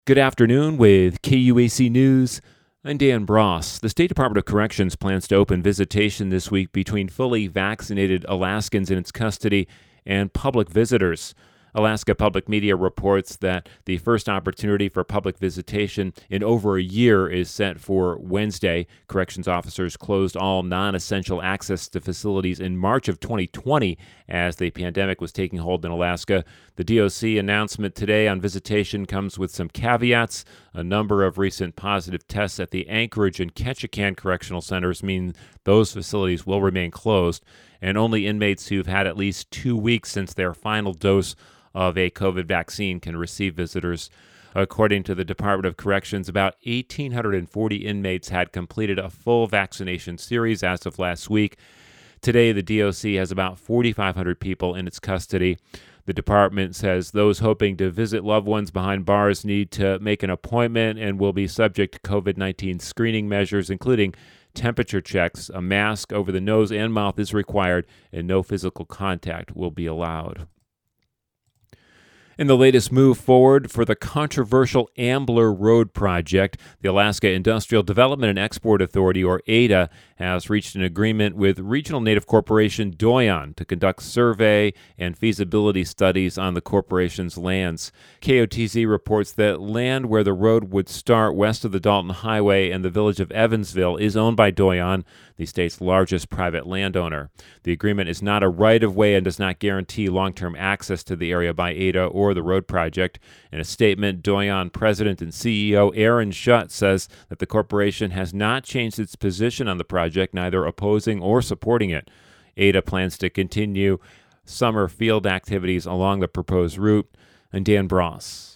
Good afternoon with KUAC News. I'm Dan Bross. The State Department of Corrections plans to open visitation this week between fully vaccinated Alaskans in its custody and public visitors. Alaska Public Media reports that the first opportunity for public visitation in over a year is set for Wednesday. Corrections officers closed all non-essential access to facilities in March of 2020 as the pandemic was taking hold in Alaska. The DOC announcement today on visitation comes with some caveats. A number of recent positive tests at the Anchorage and Ketchikan correctional centers mean those facilities will remain closed, and only inmates who've had at least 2 weeks since their final dose of a COVID vaccine can receive visitors. According to the Department of Corrections, about 1,840 inmates had completed a full vaccination series as of last week. Today, the DOC has about 4,500 people in its custody. The department says those hoping to visit loved ones behind bars need to make an appointment and will be subject to COVID-19 screening measures, including temperature checks. A mask over the nose and mouth is required, and no physical contact will be allowed. In the latest move forward for the controversial Ambler Road project, the Alaska Industrial Development and Export Authority, or ADA, has reached an agreement with regional native corporation Doyon to conduct survey and feasibility studies on the corporation's lands. KOTZ reports that land where the road would start west of the Dalton Highway and the village of Evansville is owned by Doyon, the state's largest private landowner. The agreement is not a right-of-way and does not guarantee long-term access to the area by ADA or the road project. In a statement, Doyon President and CEO Aaron Schutt says that the corporation has not changed its position on the project, neither opposing or supporting it. ADA plans to continue summer field activities along the proposed route. And Dan Bross.